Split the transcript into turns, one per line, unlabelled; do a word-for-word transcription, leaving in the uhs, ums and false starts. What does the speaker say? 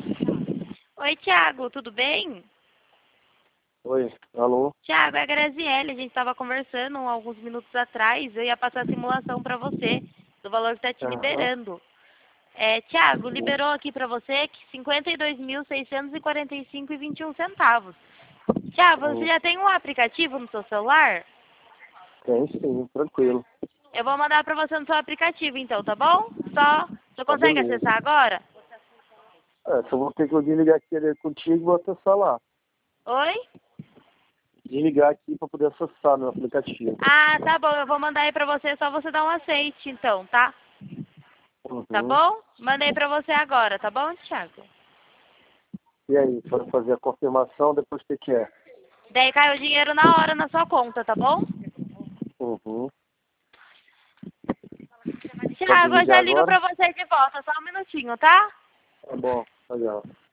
Oi, Thiago, tudo bem?
Oi, alô?
Thiago, é a Graziele. A gente estava conversando alguns minutos atrás. Eu ia passar a simulação para você do valor que está te
Aham,
liberando. É, Thiago,
sim,
liberou aqui para você que cinquenta e dois mil seiscentos e quarenta e cinco e vinte e um centavos. Thiago, você
sim,
já tem um aplicativo no seu celular?
tem sim, tranquilo.
Eu vou mandar para você no seu aplicativo, então, tá bom? Só, você
Tá
consegue
beleza.
acessar agora?
É, só vou ter que desligar aqui ele contigo e vou acessar lá.
Oi?
Desligar aqui para poder acessar meu aplicativo.
Ah, tá bom. Eu vou mandar aí para você. Só você dar um aceite, então, tá? Tá
Uhum.
bom? Mandei para você agora, tá bom, Thiago?
E aí, para fazer a confirmação, depois o que que é?
Daí cai o dinheiro na hora na sua conta, tá bom?
Uhum. Pode
Thiago, eu
desligar
já ligo
agora?
pra você de volta, só um minutinho, tá?
Tá bom, legal.